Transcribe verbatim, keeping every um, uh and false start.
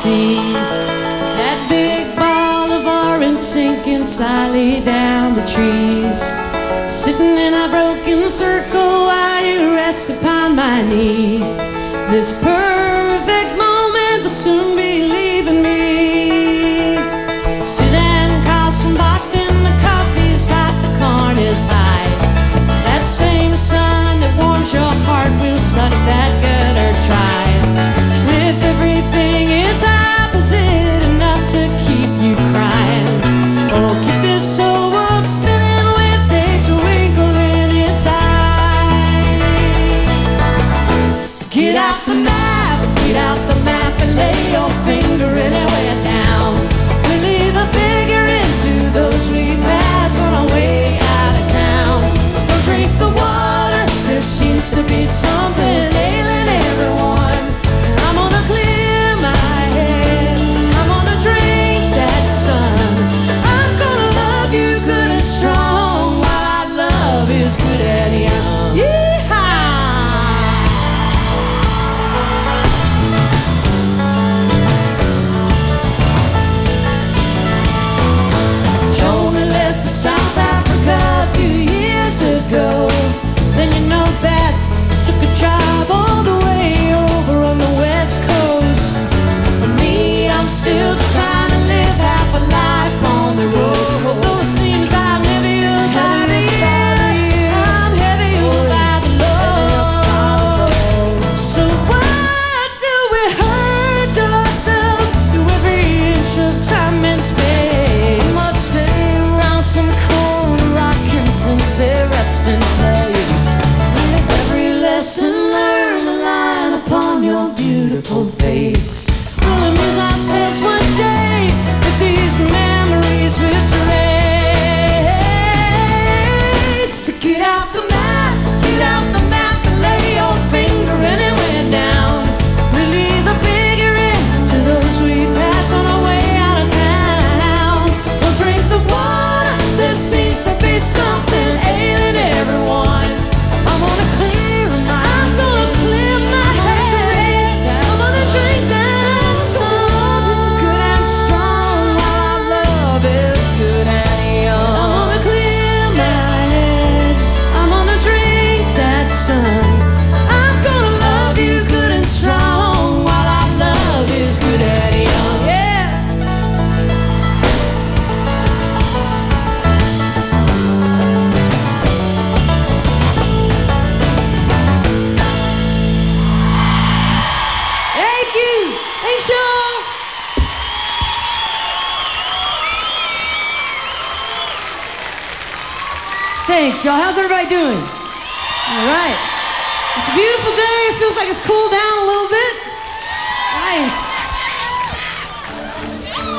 see is that big ball of orange sinking slightly down the trees, sitting in a broken circle while you rest upon my knee. This perfect moment will soon be leaving me. Suzanne calls from Boston, the coffee's hot, the corn is high. That same sun that warms your heart will suck that gutter dry. With everything it's opposite, enough to keep you crying. Oh, keep this old world spinning with a twinkle in its eye. So get out the map, get out the map and lay your finger anywhere down. Really the figure into those we pass on our way out of town. Don't drink the water, there seems to be something ailing everyone. And I'm gonna clear my head, I'm gonna drink that sun. I'm gonna love you good and strong while our love is good and young. Yeehaw! Johnny left for South Africa a few years ago. Then you know Beth took a job all the way over on the West Coast. For me, I'm still trying to live half a life on the road. Though it seems I'm heavier by the year, I'm heavier by the load. So why do we hurt ourselves through every inch of time and space? We must stay around some cold rocking since they rest in place. With every lesson learned, a line upon your beautiful face. We'll amuse ourselves one day with these memories we'll trace. To get out the map, get out the map and lay your finger anywhere down. Really the figure in to those we pass on our way out of town. Don't drink the water, there seems to be something ailing everyone. I'm gonna clear my, I'm gonna clear my head. I'm gonna drink that sun, good and strong while our love is good and young. I'm gonna clear my head, I'm gonna drink that sun. I'm gonna love you good and strong while our love is good and young. Yeah. Thank you. Thanks, y'all. Thanks, y'all. How's everybody doing? All right. It's a beautiful day. It feels like it's cooled down a little bit. Nice.